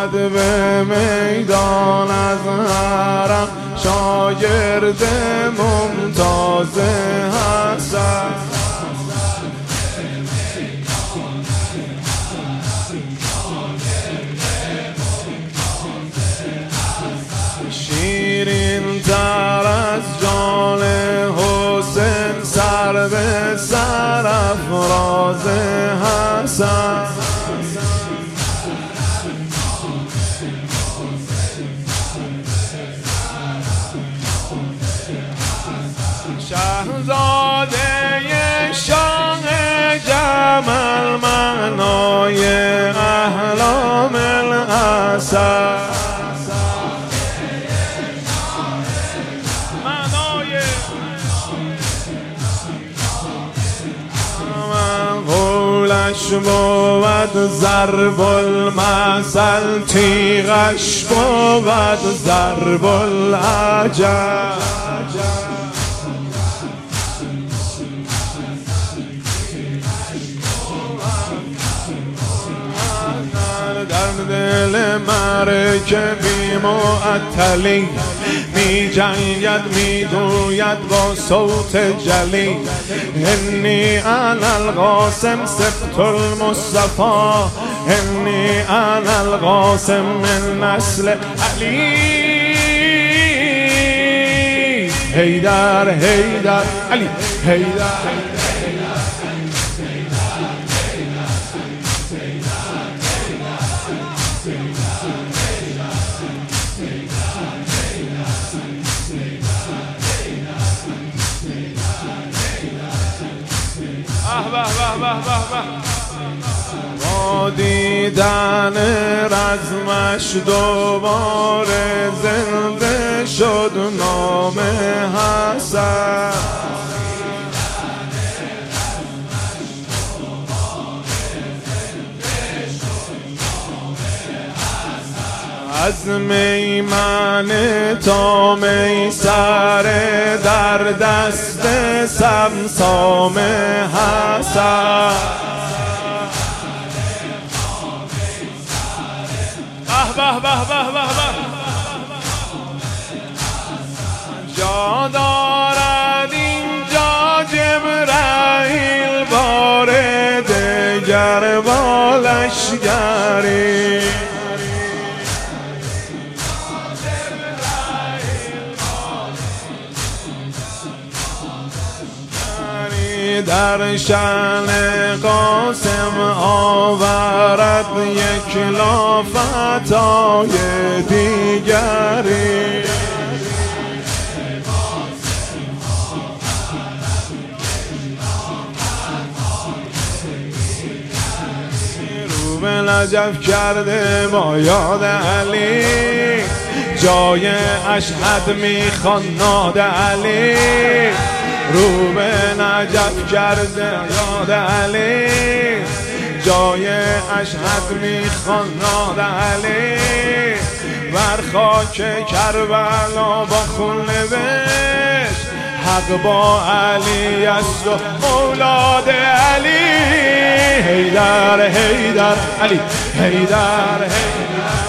آمد به میدان از حرم شاگرد ممتاز حسن. شیرین تر از جان حسین سر به سر افراز حسن. شهزاده شاه جمال معنای احلام الاسد. قولش بود ضرب المثل تیغش بود ضرب العجل. در دل مرکه بی معطلی می جنگد می دوید با صوت جلی. انی انا القاسم سبط المصطفى انی انا القاسم من نسل علی. حیدر حیدر علی حیدر. با دیدن رزمش دوباره زنده شد نام حسن. از میمنه تا میسر در دست سمسام حسن. به به به به جا دارد اینجا جبرائیل بار دگر با لشکری. در شأن قاسم آورد یک لافتای دیگری. رو به نجف کرده با یاد علی جای اشهد میخوان ناد علی. رو به نجف کرده یاد علی جای اشهد میخوان ناد علی. بر خاک کربلا با خون نوشت حق با علی است و اولاد علی. حیدر حیدر علی حیدر حیدر.